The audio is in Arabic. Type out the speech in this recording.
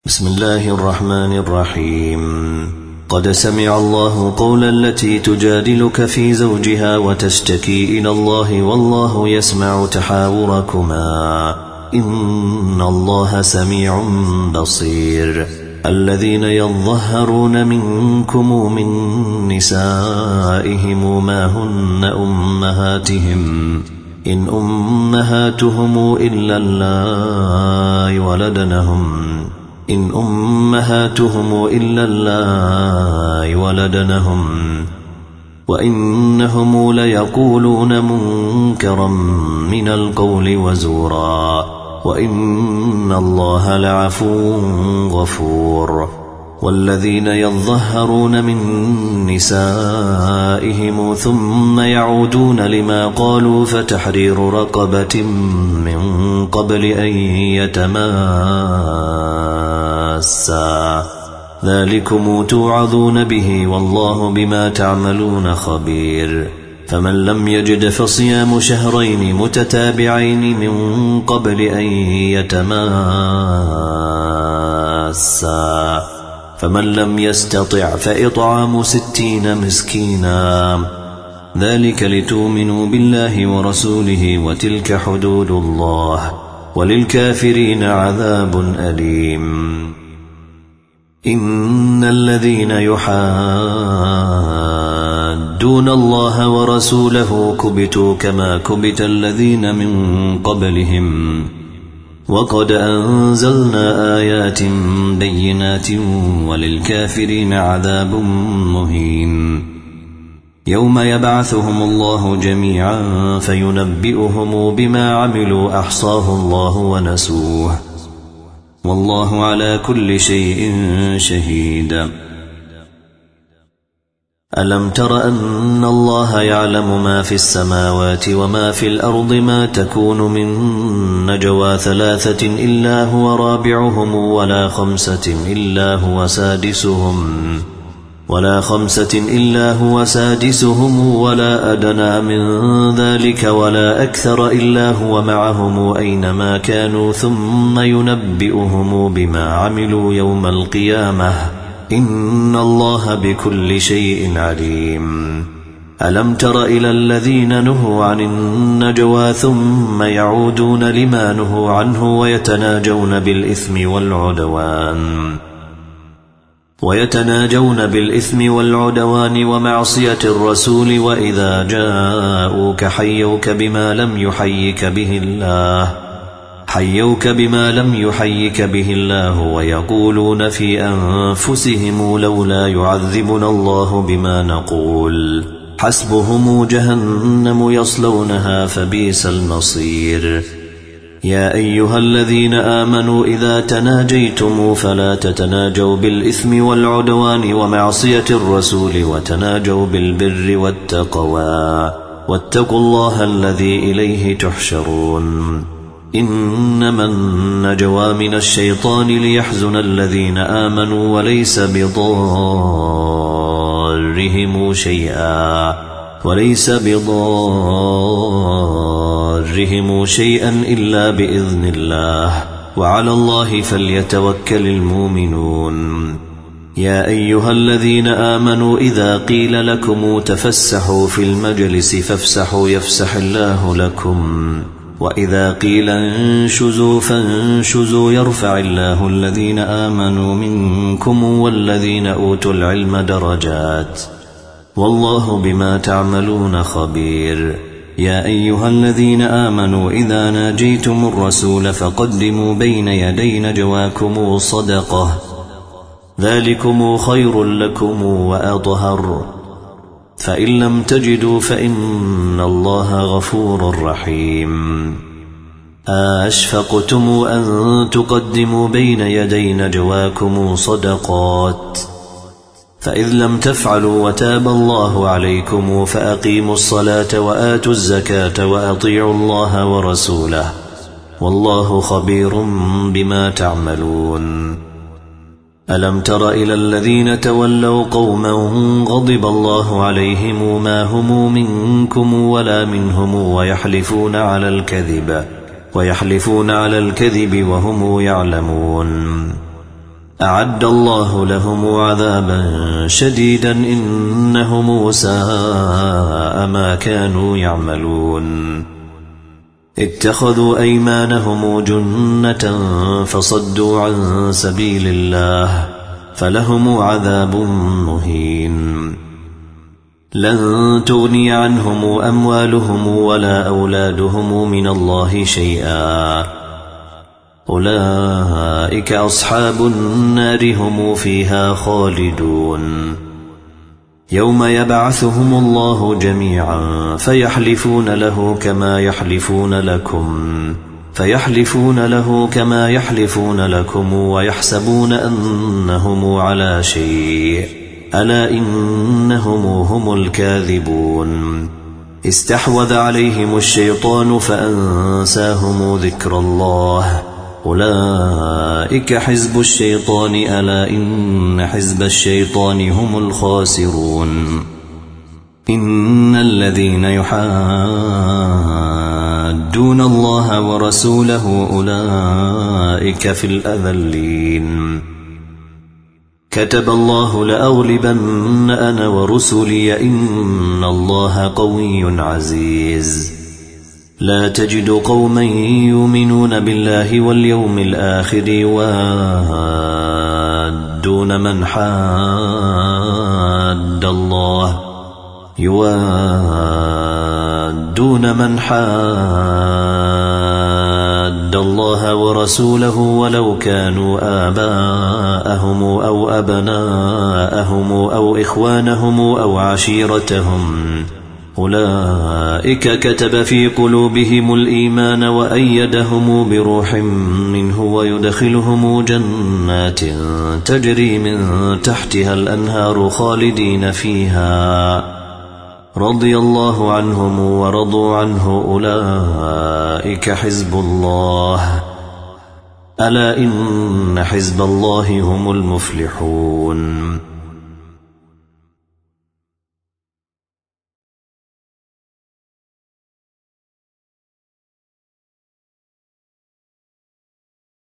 بسم الله الرحمن الرحيم. قد سمع الله قول التي تجادلك في زوجها وتشتكي إلى الله والله يسمع تحاوركما إن الله سميع بصير. الذين يظهرون منكم من نسائهم ما هن أمهاتهم إن أمهاتهم إلا اللائي ولدنهم وإنهم ليقولون منكرا من القول وزورا وإن الله لعفو غفور. والذين يظهرون من نسائهم ثم يعودون لما قالوا فتحرير رقبة من قبل أن يتماسا ذلكم توعظون به والله بما تعملون خبير. فمن لم يجد فصيام شهرين متتابعين من قبل أن يتماسا فمن لم يستطع فإطعام 60 مسكينا ذلك لتؤمنوا بالله ورسوله وتلك حدود الله وللكافرين عذاب أليم. إن الذين يحادون الله ورسوله كبتوا كما كبت الذين من قبلهم وقد أنزلنا آيات بينات وللكافرين عذاب مهين. يوم يبعثهم الله جميعا فينبئهم بما عملوا أحصاه الله ونسوه والله على كل شيء شهيد. ألم تر أن الله يعلم ما في السماوات وما في الأرض ما تكون من نجوى 3 إلا هو رابعهم ولا 5 إلا هو سادسهم ولا أدنى من ذلك ولا أكثر إلا هو معهم أينما كانوا ثم ينبئهم بما عملوا يوم القيامة إن الله بكل شيء عليم. ألم تر إلى الذين نهوا عن النجوى ثم يعودون لما نهوا عنه ويتناجون بالإثم والعدوان ومعصية الرسول وإذا جاءوك حيوك بما لم يحيك به الله ويقولون في أنفسهم لولا يعذبنا الله بما نقول حسبهم جهنم يصلونها فبئس المصير. يا أيها الذين آمنوا إذا تناجيتم فلا تتناجوا بالإثم والعدوان ومعصية الرسول وتناجوا بالبر والتقوى واتقوا الله الذي إليه تحشرون. إنما النجوى من الشيطان ليحزن الذين آمنوا وليس بضارهم شيئا إلا بإذن الله وعلى الله فليتوكل المؤمنون. يا أيها الذين آمنوا إذا قيل لكم تفسحوا في المجلس فافسحوا يفسح الله لكم وإذا قيل انشزوا فانشزوا يرفع الله الذين آمنوا منكم والذين أوتوا العلم درجات والله بما تعملون خبير. يا أيها الذين آمنوا إذا ناجيتم الرسول فقدموا بين يدي نجواكم صدقة ذلكم خير لكم وأطهر فإن لم تجدوا فإن الله غفور رحيم. أشفقتم أن تقدموا بين يدي نجواكم صدقات فإذ لم تفعلوا وتاب الله عليكم فأقيموا الصلاة وآتوا الزكاة وأطيعوا الله ورسوله والله خبير بما تعملون. ألم تر إلى الذين تولوا قوما غضب الله عليهم ما هم منكم ولا منهم ويحلفون على الكذب وهم يعلمون أعد الله لهم عذابا شديدا إنهم ساء ما كانوا يعملون اتخذوا أيمانهم جنة فصدوا عن سبيل الله فلهم عذاب مهين لن تغني عنهم أموالهم ولا أولادهم من الله شيئا أولئك أصحاب النار هم فيها خالدون يوم يبعثهم الله جميعا فيحلفون له كما يحلفون لكم ويحسبون أنهم على شيء ألا إنهم هم الكاذبون استحوذ عليهم الشيطان فأنساهم ذكر الله أولئك حزب الشيطان ألا إن حزب الشيطان هم الخاسرون إن الذين يحادون الله ورسوله أولئك في الأذلين كتب الله لأغلبن أنا ورسلي إن الله قوي عزيز لا تجد قوما يؤمنون بالله واليوم الآخر يوادون من حاد الله ورسوله ولو كانوا آباءهم أو أبناءهم أو إخوانهم أو عشيرتهم أولئك كتب في قلوبهم الإيمان وأيدهم بروح منه ويدخلهم جنات تجري من تحتها الأنهار خالدين فيها رضي الله عنهم ورضوا عنه أولئك حزب الله ألا إن حزب الله هم المفلحون